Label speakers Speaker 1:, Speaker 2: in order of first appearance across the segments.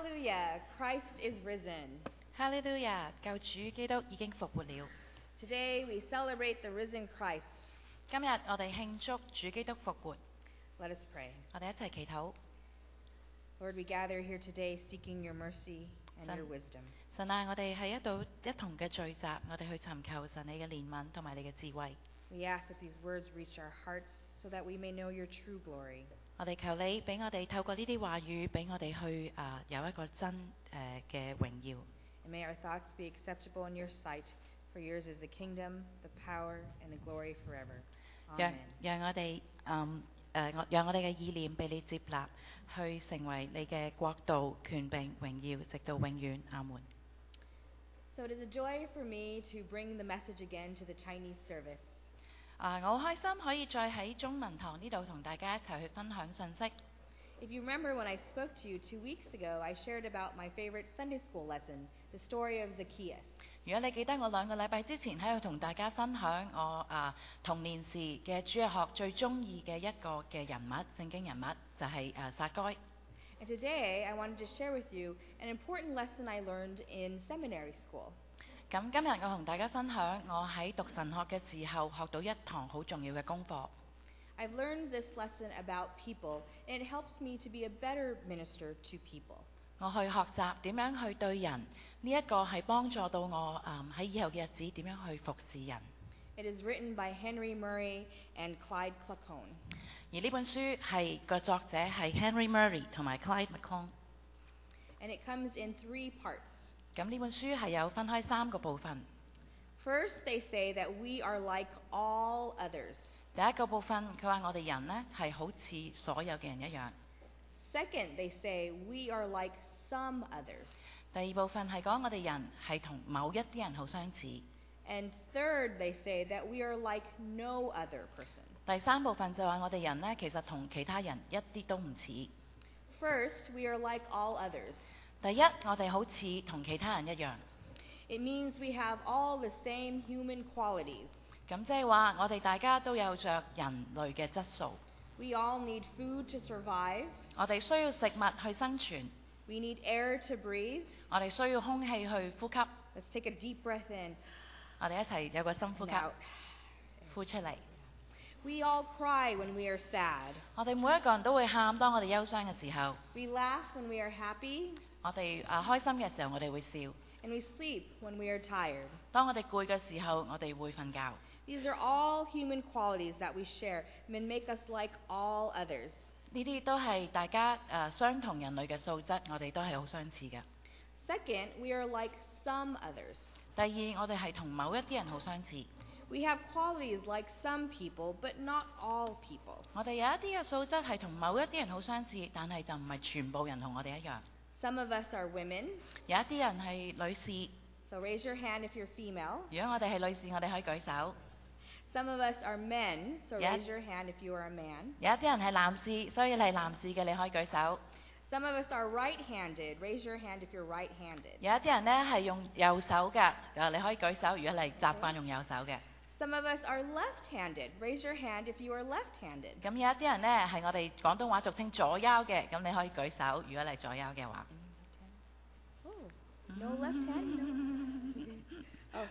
Speaker 1: Hallelujah, Christ is risen.
Speaker 2: 哈利路亞，救主基督已經復活了。
Speaker 1: Today we celebrate the risen Christ.
Speaker 2: 今日我哋慶祝主基督復活，
Speaker 1: Let us pray.
Speaker 2: 我哋一齊祈禱。
Speaker 1: Lord, we gather here today seeking your mercy and
Speaker 2: Son.
Speaker 1: your wisdom.
Speaker 2: 神啊，我哋喺度一同嘅聚集，我哋去尋求神你嘅憐憫同埋你嘅智慧。
Speaker 1: We ask that these words reach our hearts so that we may know your true glory.
Speaker 2: 我哋求你俾我哋透過呢啲話語，俾我哋去有一個真嘅榮耀。
Speaker 1: And may our thoughts be acceptable in your sight, for yours is the kingdom, the power, and the glory forever.
Speaker 2: 讓我哋讓我哋嘅意念被你接納，去成為你嘅國度、權柄、榮耀，直到永遠。阿門。
Speaker 1: So it is a joy for me to bring the message again to the Chinese service.
Speaker 2: 我好開心可以再喺中文堂呢度同大家一齊去分享信息。
Speaker 1: If you remember when I spoke to you 2 weeks ago, I shared about my favorite Sunday school lesson, the story of Zacchaeus.
Speaker 2: 如果你記得我2個禮拜之前喺度同大家分享我童年時嘅主日學最中意嘅一個嘅人物，聖經人物就係撒該。
Speaker 1: And today I wanted to share with you an important lesson I learned in seminary school.
Speaker 2: 咁今日我同大家分享我喺讀神學嘅時候學到一堂好重要嘅功課。
Speaker 1: I've learned this lesson about people, and it helps me to be a better minister to people.
Speaker 2: 我去學習點樣去對人，呢一個係幫助到我喺以後嘅日子點樣去服侍人。
Speaker 1: It is written by Henry Murray and Clyde Clacone.
Speaker 2: 而呢本書係個作者係 Henry Murray 同埋 Clyde McClone。
Speaker 1: And it comes in 3 parts.
Speaker 2: 咁呢本書係有分開3個部分。
Speaker 1: First, they say that we are like all others.
Speaker 2: 第一個部分佢話我哋人呢係好似所有嘅人一樣。
Speaker 1: Second, they say we are like some others.
Speaker 2: 第二部分係講我哋人係同某一啲人好相似。
Speaker 1: And third, they say that we are like no other person.
Speaker 2: 第3部分就話我哋人呢其實同其他人一啲都唔似。
Speaker 1: First, we are like all others.
Speaker 2: 第一，我哋好似同其他人一樣。
Speaker 1: It means we have all the same human qualities.
Speaker 2: 咁即係話我哋大家都有着人類嘅質素。
Speaker 1: We all need food to survive.
Speaker 2: 我哋需要食物去生存。
Speaker 1: We need air to breathe.
Speaker 2: 我哋需要空氣去呼吸。
Speaker 1: Let's take a deep breath in
Speaker 2: 我哋一齊有個深呼
Speaker 1: and
Speaker 2: 吸，
Speaker 1: out.
Speaker 2: 呼出嚟。
Speaker 1: We all cry when we are sad.
Speaker 2: 我哋每一個人都會喊，當我哋憂傷嘅時候。
Speaker 1: We laugh when we are happy.
Speaker 2: 我哋開心嘅時候，我哋會笑。
Speaker 1: And we sleep when we are tired.
Speaker 2: 當我哋攰嘅時候，我哋會瞓覺。
Speaker 1: These are all human qualities that we share and make us like all others.
Speaker 2: 呢啲都係大家相同人類嘅素質，我哋都係好相似嘅。
Speaker 1: Second, we are like some others.
Speaker 2: 第二，我哋係同某一啲人好相似。
Speaker 1: We have qualities like some people, but not all people.
Speaker 2: 我哋有一啲嘅素質係同某一啲人好相似，但係就唔係全部人同我哋一樣。
Speaker 1: Some of us are women,
Speaker 2: 有一啲人係女士，
Speaker 1: so raise your hand if you're female.
Speaker 2: 如果我哋係女士，我哋可以舉手。
Speaker 1: Some of us are men, so
Speaker 2: Yes.
Speaker 1: raise your hand if you are a man.
Speaker 2: 有一啲人係男士，所以你係男士嘅，你可以舉手。
Speaker 1: Some of us are right-handed. Raise your hand if you're right-handed.
Speaker 2: 有一啲人呢係用右手嘅，你可以舉手。如果你習慣用右手嘅。
Speaker 1: Some of us are left-handed. Raise your hand if you are left-handed.
Speaker 2: 咁有一啲人呢係我哋廣東話俗稱左腰嘅，咁你可以舉手。如果你係左腰嘅話。
Speaker 1: Oh, no left hand? No. Oh.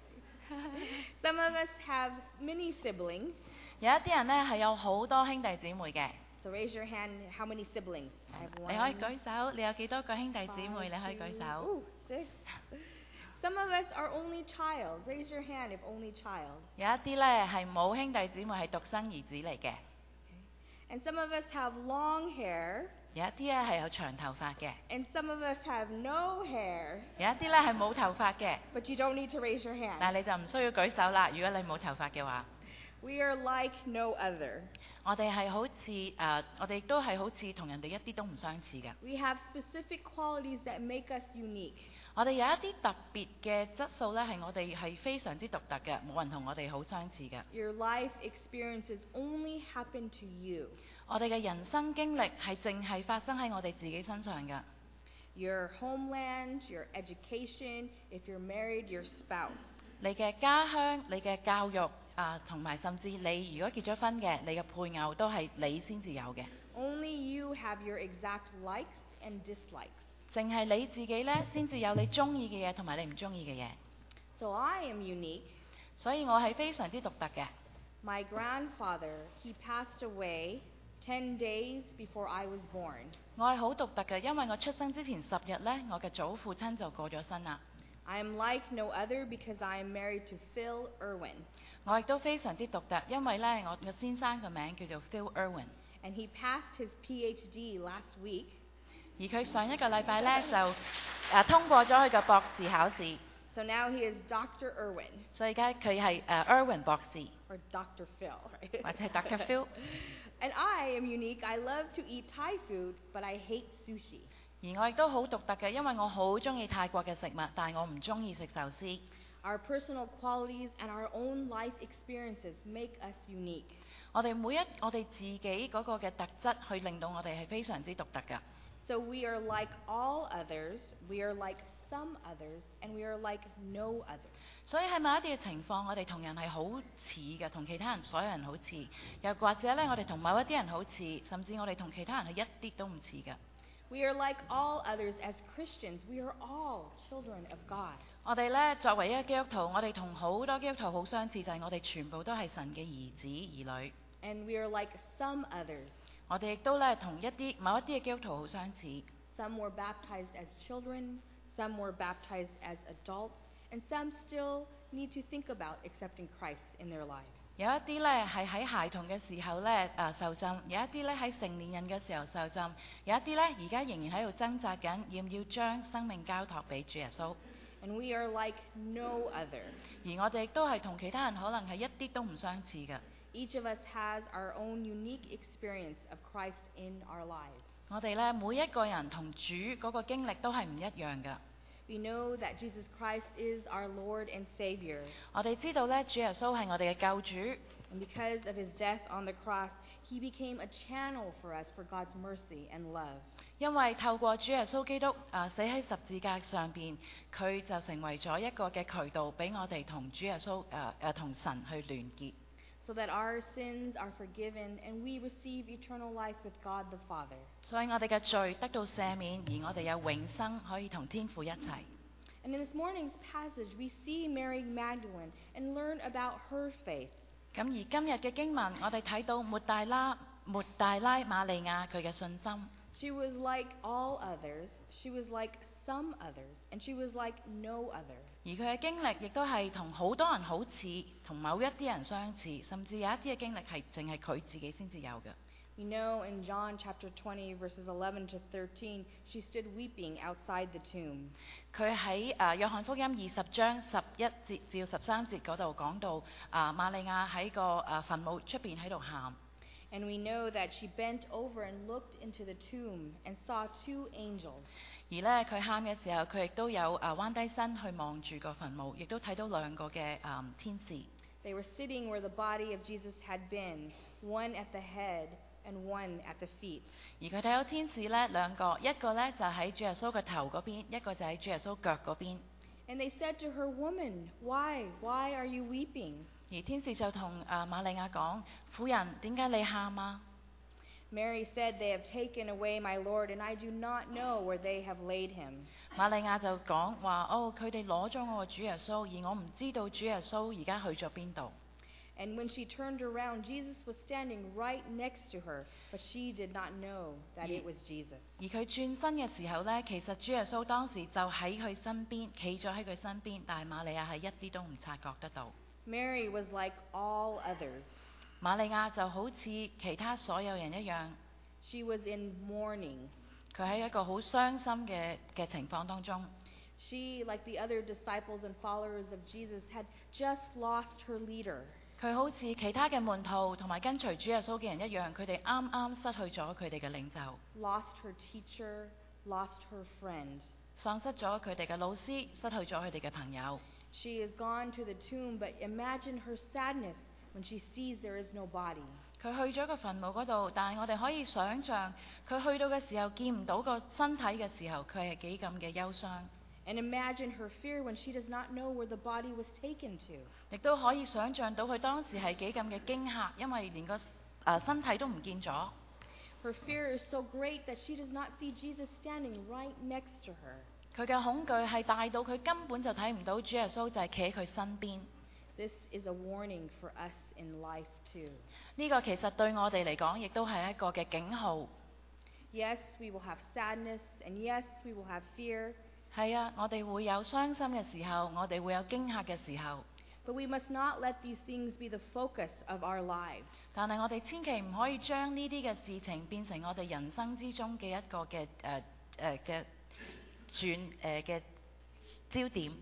Speaker 1: Some of us have many siblings.
Speaker 2: 有一啲人呢係有好多兄弟姊妹嘅，
Speaker 1: So raise your hand. How many siblings? I have
Speaker 2: 你可以
Speaker 1: one,
Speaker 2: 舉手。你有幾多個兄弟姊妹？
Speaker 1: five,
Speaker 2: 你可以舉
Speaker 1: two,
Speaker 2: 手。
Speaker 1: ooh, 6. Some of us are only child. Raise your hand if only child.
Speaker 2: 有一啲呢係冇兄弟姊妹，係獨生兒子嚟嘅。
Speaker 1: And some of us have long hair.
Speaker 2: 有一啲呢係有長頭髮嘅，
Speaker 1: And some of us have no hair.
Speaker 2: 有一啲呢係冇頭髮嘅。
Speaker 1: But you don't need to raise your hand.
Speaker 2: 但係你就唔需要舉手啦。如果你冇頭髮嘅話，
Speaker 1: We are like no other.
Speaker 2: 我哋係好似我哋都係好似同人哋一啲都唔相似嘅。
Speaker 1: We have specific qualities that make us unique.
Speaker 2: 我哋有一啲特別嘅質素呢，係我哋係非常之獨特嘅，冇人同我哋好相似嘅。
Speaker 1: Your life experiences only happen to you.
Speaker 2: 我哋嘅人生經歷係淨係發生喺我哋自己身上嘅。
Speaker 1: Your homeland, your education, if you're married, your spouse.
Speaker 2: 你嘅家鄉、你嘅教育同埋甚至你如果結咗婚嘅，你嘅配偶都係你先至有嘅。
Speaker 1: Only you have your exact likes and dislikes.
Speaker 2: 淨係你自己呢，先至有你中意嘅嘢同埋你唔中意嘅嘢。
Speaker 1: So I am unique.
Speaker 2: 所以我係非常之獨特嘅。
Speaker 1: My grandfather, he passed away 10 days before I was born.
Speaker 2: 我係好獨特嘅，因為我出生之前10日呢，我嘅祖父親就過咗身啦。
Speaker 1: I am like no other because I am married to Phil Irwin.
Speaker 2: 我亦都非常之獨特，因為呢，我嘅先生嘅名叫做 Phil Irwin，
Speaker 1: And he passed his PhD last week.
Speaker 2: 而佢上一個禮拜呢，就通過咗佢嘅博士考試，
Speaker 1: So now he is Dr. Irwin,
Speaker 2: 所以而家佢係Irwin 博士
Speaker 1: or Dr. Phil, right?
Speaker 2: 或者係 Dr. Phil。
Speaker 1: And I am unique. I love to eat Thai food, but I hate sushi.
Speaker 2: 而我亦都好獨特嘅，因為我好中意泰國嘅食物，但係我唔中意食壽司。
Speaker 1: Our personal qualities and our own life experiences make us unique.
Speaker 2: 我哋自己嗰個嘅特質，去令到我哋係非常之獨特㗎。
Speaker 1: So we are like all others, we are like some others, and we are like no others.
Speaker 2: 所以喺某一啲嘅情況，我哋同人係好似嘅，同其他人所有人好似，又或者呢，我哋同某一啲人好似，甚至我哋同其他人係一啲都唔似嘅。
Speaker 1: We are like all others as Christians. We are all children of God.
Speaker 2: 我哋呢，作為一個基督徒，我哋同好多基督徒好相似，就係我哋全部都係神嘅兒子兒女。
Speaker 1: And we are like some others.
Speaker 2: 我哋亦都呢，同某一啲嘅基督徒好相似。
Speaker 1: Some were baptized as children, some were baptized as adults, and some still need to think about accepting Christ in their lives.
Speaker 2: 有一啲呢係喺孩童嘅時候呢受浸，有一啲呢喺成年人嘅時候受浸，有一啲呢而家仍然喺度掙扎緊，要唔要將生命交託俾主耶穌。
Speaker 1: And we are like no other.
Speaker 2: 而我哋亦都係同其他人可能係一啲都唔相似嘅。
Speaker 1: Each of us has our own unique experience of Christ in our lives.
Speaker 2: 我哋呢每一個人同主嗰個經歷都係唔一樣嘅。
Speaker 1: We know that Jesus Christ is our Lord and Savior.
Speaker 2: 我哋知道呢，主耶穌係我哋嘅救主，
Speaker 1: And because of his death on the cross, he became a channel for us for God's mercy and love.
Speaker 2: 因為透過主耶穌基督死喺十字架上邊，佢就成為咗一個嘅渠道，俾我哋同主耶穌同神去聯結。
Speaker 1: So that our sins are forgiven and we receive eternal life with God the Father.
Speaker 2: 所以我哋嘅罪得到赦免，而我哋有永生可以同天父一齊。
Speaker 1: And in this morning's passage, we see Mary Magdalene and learn about her faith.
Speaker 2: 咁而今日嘅經文，我哋睇到抹大拉瑪利亞佢嘅信心。
Speaker 1: She was like all others, she was like some others, and she was like no other.
Speaker 2: 而佢嘅經歷亦都係同好多人好似，同某一啲人相似，甚至有一啲嘅經歷係淨係佢自己先至有嘅。
Speaker 1: We know in John chapter 20, verses 11 to 13, she stood weeping outside the tomb.
Speaker 2: 佢喺約翰福音20章11節至13節嗰度講到瑪利亞喺個墳墓出邊喺度喊。
Speaker 1: And we know that she bent over and looked into the tomb and saw two angels.
Speaker 2: 而呢，佢喊嘅時候，佢亦都有彎低身去望住個墳墓，亦都睇到兩個嘅天使。
Speaker 1: They were sitting where the body of Jesus had been, one at the head and one at the feet.
Speaker 2: 而佢睇到天使呢兩個，一個呢就喺主耶穌嘅頭嗰邊，一個就喺主耶穌腳嗰邊。
Speaker 1: And they said to her, "Woman, why are you weeping?"
Speaker 2: 而天使就同瑪利亞講：婦人，點解你喊啊？
Speaker 1: Mary said, "They have taken away my Lord, and I do not know where they have laid him."
Speaker 2: 瑪利亞就講話：哦，佢哋攞咗我個主耶穌，而我唔知道主耶穌而家去咗邊度。
Speaker 1: And when she turned around, Jesus was standing right next to her, but she did not know that it was Jesus.
Speaker 2: 而佢轉身嘅時候呢，其實主耶穌當時就喺佢身邊，企咗喺佢身邊，但係瑪利亞係一啲都唔察覺得到。
Speaker 1: Mary was like all others.
Speaker 2: 瑪利亞就好似其他所有人一樣，
Speaker 1: She was in mourning.
Speaker 2: 佢喺一個好傷心嘅情況當中。
Speaker 1: She, like the other disciples and followers of Jesus, had just lost her leader.
Speaker 2: 佢好似其他嘅門徒同埋跟隨主耶穌嘅人一樣，佢哋啱啱失去咗佢哋嘅領袖，
Speaker 1: Lost her teacher, lost her friend.
Speaker 2: 喪失咗佢哋嘅老師，失去咗佢哋嘅朋友。
Speaker 1: She is gone to the tomb, but imagine her sadness when she sees there is no body.
Speaker 2: 佢去咗個墳墓嗰度，但係我哋可以想像，佢去到嘅時候見唔到個身體嘅時候，佢係幾咁嘅憂傷。
Speaker 1: And imagine her fear when she does not know where the body was taken to.
Speaker 2: 亦都可以想像到佢當時係幾咁嘅驚嚇，因為連個身體都唔見咗。
Speaker 1: Her fear is so great that she does not see Jesus standing right next to her.
Speaker 2: 佢嘅恐懼係大到佢根本就睇唔到主耶穌就係企喺佢身邊。
Speaker 1: This is a warning for us in life too.
Speaker 2: 呢個其實對我哋嚟講，亦都係一個嘅警號。
Speaker 1: Yes, we will have sadness, and yes, we will have fear.
Speaker 2: 係啊，我哋會有傷心嘅時候，我哋會有驚嚇嘅時候。
Speaker 1: But we must not let these things be the focus of our lives.
Speaker 2: 但係我哋千祈唔可以將呢啲嘅事情變成我哋人生之中嘅一個嘅嘅焦點。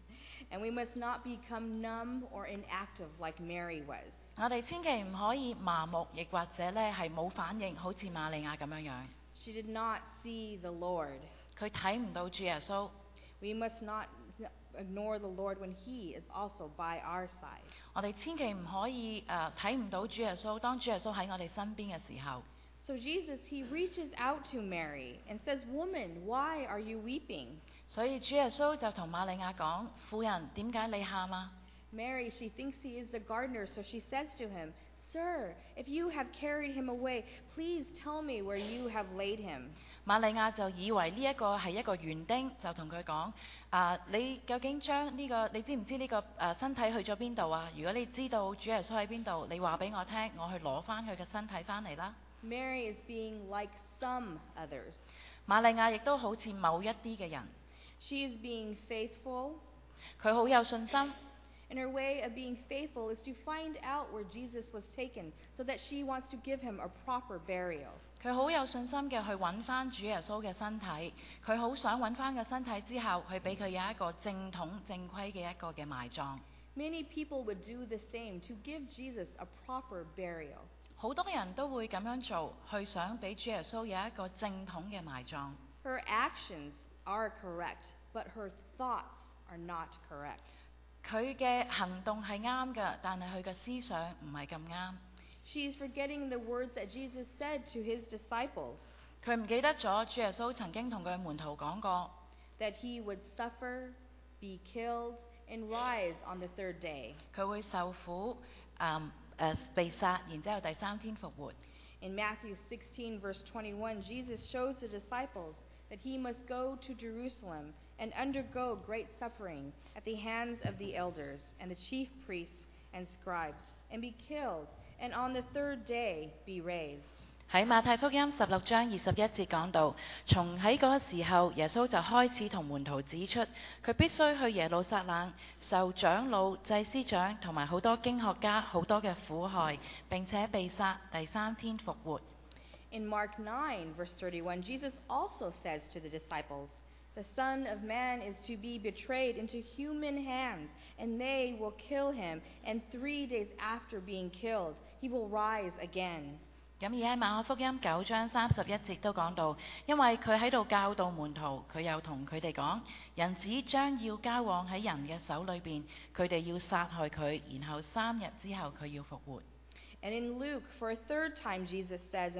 Speaker 1: And we must not become numb or inactive like Mary was.
Speaker 2: 我哋千祈唔可以麻木，亦或者咧係冇反應，好似瑪利亞咁樣樣。
Speaker 1: She did not see the Lord.
Speaker 2: 佢睇唔到主耶穌。
Speaker 1: We must not ignore the Lord when He is also by our side.
Speaker 2: 我哋千祈唔可以睇唔到主耶穌，當主耶穌喺我哋身邊嘅時候。
Speaker 1: So Jesus, He reaches out to Mary and says, "Woman, why are you weeping?"
Speaker 2: 所以主耶穌就同瑪利亞講：婦人，點解你喊啊？
Speaker 1: Mary, she thinks He is the gardener, so she says to Him, "Sir, if you have carried Him away, please tell me where you have laid Him."
Speaker 2: 瑪利亞就以為呢一個係一個園丁，就同佢講：你究竟將呢個，你知唔知呢個身體去咗邊度啊？如果你知道主耶穌喺邊度，你話俾我聽，我去攞翻佢嘅身體翻嚟啦。
Speaker 1: Mary is being like some others.
Speaker 2: 瑪利亞亦都好似某一啲嘅人，
Speaker 1: She is being faithful.
Speaker 2: 佢好有信心。
Speaker 1: And her way of being faithful is to find out where Jesus was taken so that she wants to give Him a proper burial.
Speaker 2: 佢好有信心嘅去揾翻主耶穌嘅身體，佢好想揾翻個身體之後，去俾佢有一個正統正規嘅一個嘅埋葬。
Speaker 1: Many people would do the same to give Jesus a proper burial.
Speaker 2: 好多人都會咁樣做，去想俾主耶穌有一個正統嘅埋葬。
Speaker 1: Her actions are correct, but her thoughts are not correct.
Speaker 2: 佢嘅行動係啱嘅，但係佢嘅思想唔係咁啱。
Speaker 1: She is forgetting the words that Jesus said to His disciples.
Speaker 2: 佢唔記得咗主耶穌曾經同佢嘅門徒講過
Speaker 1: That He would suffer, be killed, and rise on the third day.
Speaker 2: 佢會受苦，被殺，然之後第三天復活。
Speaker 1: In Matthew 16, verse 21, Jesus shows the disciples that He must go to Jerusalem and undergo great suffering at the hands of the elders and the chief priests and scribes, and be killed, and on the third day be raised.
Speaker 2: 喺馬太福音16章21節講到，從喺嗰個時候，耶穌就開始同門徒指出，佢必須去耶路撒冷受長老、祭司長同埋好多經學家好多嘅苦害，並且被殺，第三天復活。
Speaker 1: In Mark 9, verse 31, Jesus also says to the disciples, "The Son of Man is to be betrayed into human hands, and they will kill Him, and 3 days after being killed, He will rise again."
Speaker 2: 咁而喺馬可福音9章31節都講到，因為佢喺度教導門徒，佢又同佢哋講，人子將要交往喺人嘅手裏邊，佢哋要殺害佢，然後3日之後佢要復活。
Speaker 1: And in Luke, for a third time, Jesus says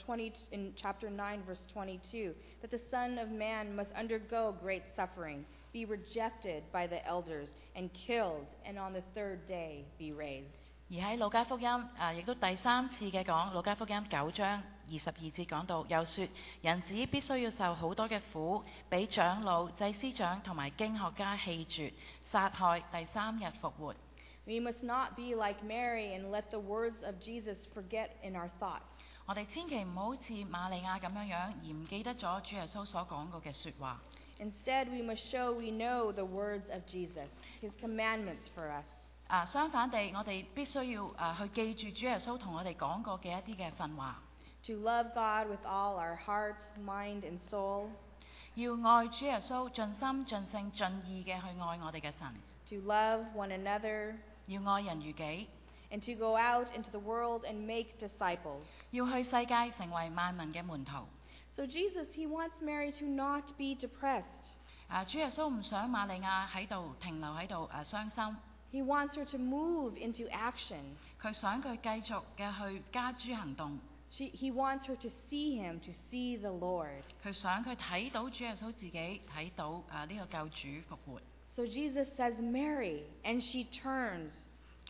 Speaker 1: in chapter 9, verse 22, that the Son of Man must undergo great suffering, be rejected by the elders, and killed, and on the third day be raised.
Speaker 2: 而喺路加福音亦都第三次嘅講，路加福音9章22節講到，又說人子必須要受好多嘅苦，俾長老、祭司長同埋經學家棄絕、殺害，第3日復活。
Speaker 1: We must not be like Mary and let the words of Jesus forget in our thoughts.
Speaker 2: 我哋千祈唔好似瑪利亞咁樣樣，而唔記得咗主耶穌所講過嘅説話。
Speaker 1: Instead, we must show we know the words of Jesus, His commandments for us.
Speaker 2: 相反地，我哋必須要去記住主耶穌同我哋講過嘅一啲嘅訓話。
Speaker 1: To love God with all our heart, mind, and soul.
Speaker 2: 要愛主耶穌，盡心、盡性、盡意嘅去愛我哋嘅神。
Speaker 1: To love one another.
Speaker 2: 要愛人如己。
Speaker 1: And to go out into the world and make disciples.
Speaker 2: 要去世界成為萬民嘅門徒。
Speaker 1: So Jesus, He wants Mary to not be depressed.
Speaker 2: 主耶穌唔想瑪利亞喺度停留喺度傷心。
Speaker 1: He wants her to move into action.
Speaker 2: 佢想佢繼續嘅去加諸行動。
Speaker 1: He wants her to see Him, to see the Lord.
Speaker 2: 佢想佢睇到主耶穌自己，睇到呢個救主復活。
Speaker 1: So Jesus says, "Mary," and she turns.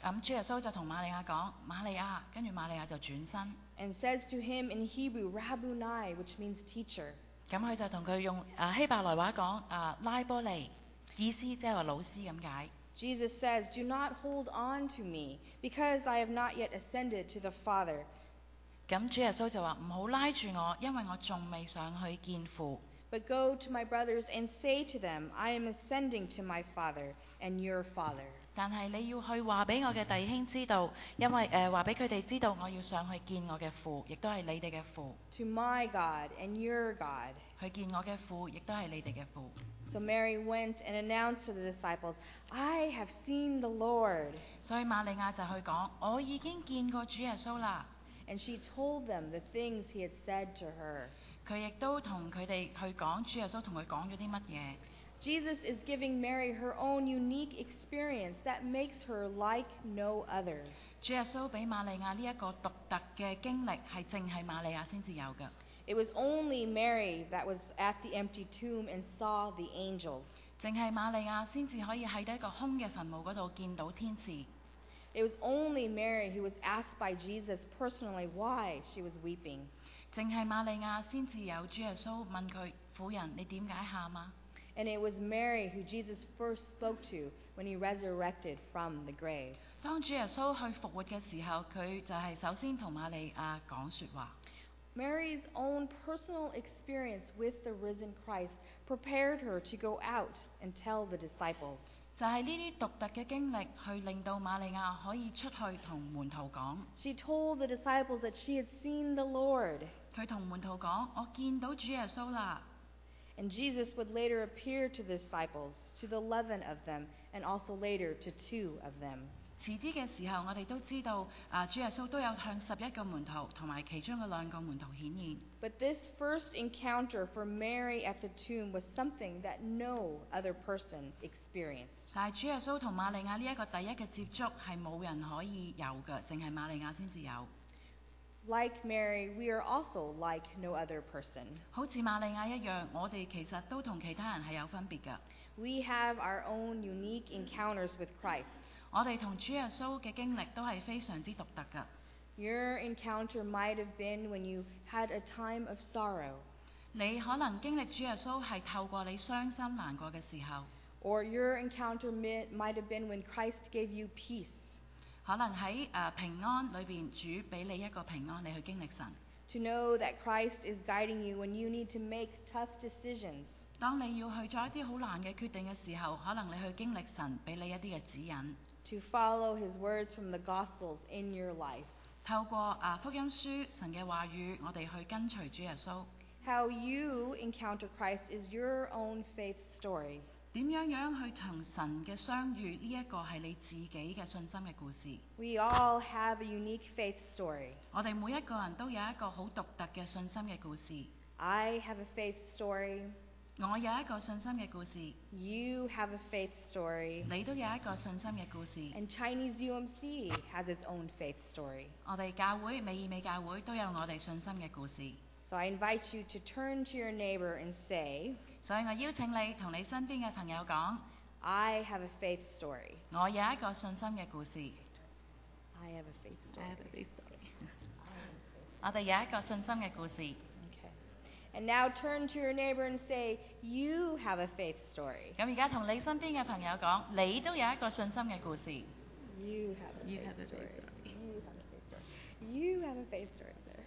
Speaker 2: 咁主耶穌就同瑪利亞講：瑪利亞，跟住瑪利亞就轉身，
Speaker 1: and says to him in Hebrew, Rabboni, which means teacher.
Speaker 2: 咁佢就同佢用希伯來話講拉波尼，意思即係話老師咁解。
Speaker 1: Jesus says, Do not hold on to me, because I have not yet ascended to the Father.
Speaker 2: 咁主耶穌就話：唔好拉住我，因為我仲未上去見父。
Speaker 1: But go to my brothers and say to them, I am ascending to my Father and your Father.
Speaker 2: 但係你要去話俾我嘅弟兄知道，因為話俾佢哋知道我要上去見我嘅父，亦都係你哋嘅父。
Speaker 1: To my God and your God.
Speaker 2: 去見我嘅父，亦都係你哋嘅父。
Speaker 1: So Mary went and announced to the disciples, I have seen the Lord.
Speaker 2: 所以瑪利亞就去講：我已經見過主耶穌啦。
Speaker 1: And she told them the things he had said to her.
Speaker 2: 佢亦都同佢哋去講主耶穌同佢講咗啲乜嘢。
Speaker 1: Jesus is giving Mary her own unique experience that makes her like no other.
Speaker 2: 主耶穌俾瑪利亞呢一個獨特嘅經歷，係淨係瑪利亞先至有嘅。
Speaker 1: It was only Mary that was at the empty tomb and saw the angels.
Speaker 2: 淨係瑪利亞先至可以喺一個空嘅墳墓嗰度見到天使。
Speaker 1: It was only Mary who was asked by Jesus personally why she was weeping.
Speaker 2: 淨係瑪利亞先至有主耶穌問佢：婦人，你點解喊啊？
Speaker 1: And it was Mary who Jesus first spoke to when he resurrected from the grave.
Speaker 2: 當主耶穌去復活嘅時候，佢就係首先同瑪利亞講説話。
Speaker 1: Mary's own personal experience with the risen Christ prepared her to go out and tell the disciples.
Speaker 2: 就係呢啲獨特嘅經歷，去令到瑪利亞可以出去同門徒講。
Speaker 1: She told the disciples that she had seen the Lord.
Speaker 2: 佢同門徒講：我見到主耶穌啦。
Speaker 1: And Jesus would later appear to the disciples, to the 11 of them, and also later to 2 of them.
Speaker 2: 遲啲嘅時候，我哋都知道主耶穌都有向11個門徒同埋其中嘅2個門徒顯現。
Speaker 1: But this first encounter for Mary at the tomb was something that no other person experienced.
Speaker 2: 但係主耶穌同瑪利亞呢一個第一嘅接觸係冇人可以有嘅，淨係瑪利亞先至有。
Speaker 1: Like Mary, we are also like no other person.
Speaker 2: 好似瑪利亞一樣，我哋其實都同其他人係有分別㗎。
Speaker 1: We have our own unique encounters with Christ.
Speaker 2: 我哋同主耶穌嘅經歷都係非常之獨特㗎。
Speaker 1: Your encounter might have been when you had a time of sorrow,
Speaker 2: 你可能經歷主耶穌係透過你傷心難過嘅時候，
Speaker 1: or your encounter might have been when Christ gave you peace.
Speaker 2: 可能喺平安裏邊，主俾你一個平安，你去經歷神。
Speaker 1: To know that Christ is guiding you when you need to make tough decisions.
Speaker 2: 當你要去做一啲好難嘅決定嘅時候，可能你去經歷神俾你一啲嘅指引。
Speaker 1: To follow his words from the Gospels in your life.
Speaker 2: 透過福音書神嘅話語，我哋去跟隨主耶穌。
Speaker 1: How you encounter Christ is your own faith story.
Speaker 2: 點樣去同神嘅相遇？呢一個係你自己嘅信心嘅故事。
Speaker 1: We all have a unique faith story.
Speaker 2: 我哋每一個人都有一個好獨特嘅信心嘅故事。
Speaker 1: I have a faith story.
Speaker 2: 我有一個信心嘅故事，
Speaker 1: You have a faith story.
Speaker 2: 你都有一個信心嘅故事。
Speaker 1: And Chinese UMC has its own faith story.
Speaker 2: 我哋教會美意美教會都有我哋信心嘅故事。
Speaker 1: So I invite you to turn to your neighbor and say,
Speaker 2: 所以我邀請你同你身邊嘅朋友講：
Speaker 1: I have a faith story.
Speaker 2: 我有一個信心嘅故事。
Speaker 1: I have a faith story.
Speaker 2: 我哋有一個信心嘅故事。
Speaker 1: Okay. And now turn to your neighbor and say, you have a faith story.
Speaker 2: 咁而家同你身邊嘅朋友講，你都有一個信心嘅故事。
Speaker 1: You have a faith story. You have a faith story. You have a faith story, sir.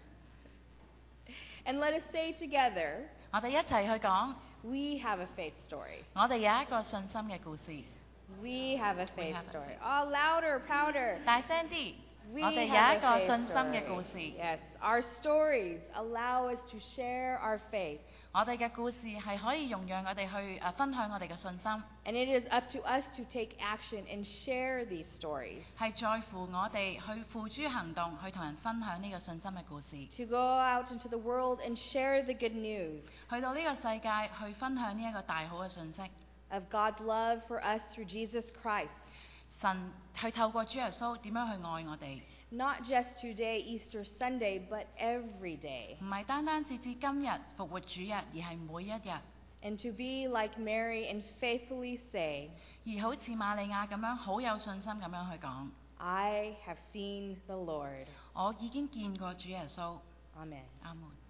Speaker 1: And let us say together,
Speaker 2: 我哋一齊去講，
Speaker 1: we have a faith story.
Speaker 2: 我哋有一個信心嘅故事。
Speaker 1: We have a faith
Speaker 2: have a
Speaker 1: story. Oh, louder, prouder.
Speaker 2: 大聲啲，
Speaker 1: We
Speaker 2: 我哋
Speaker 1: have
Speaker 2: 有
Speaker 1: a
Speaker 2: 一個
Speaker 1: faith
Speaker 2: 信心嘅故
Speaker 1: story.
Speaker 2: 事。
Speaker 1: Yes, our stories allow us to share our faith.
Speaker 2: 我哋嘅故事係可以容讓我哋去分享我哋嘅信心，
Speaker 1: And it is up to us to take action and share these stories.
Speaker 2: 係在乎我哋去付諸行動，去同人分享呢個信心嘅故事，
Speaker 1: To go out into the world and share the good news
Speaker 2: 去到呢個世界去分享呢一個大好嘅信息。
Speaker 1: of God's love for us through Jesus Christ.
Speaker 2: 神去透過主耶穌點樣去愛我哋，
Speaker 1: Not just today, Easter Sunday, but every day.
Speaker 2: 唔係單單截至今日復活主日，而係每一日。
Speaker 1: And to be like Mary and faithfully say,
Speaker 2: 而好似瑪利亞咁樣好有信心咁樣去講，
Speaker 1: I have seen the Lord.
Speaker 2: 我已經見過主耶穌。
Speaker 1: Amen.
Speaker 2: 阿門。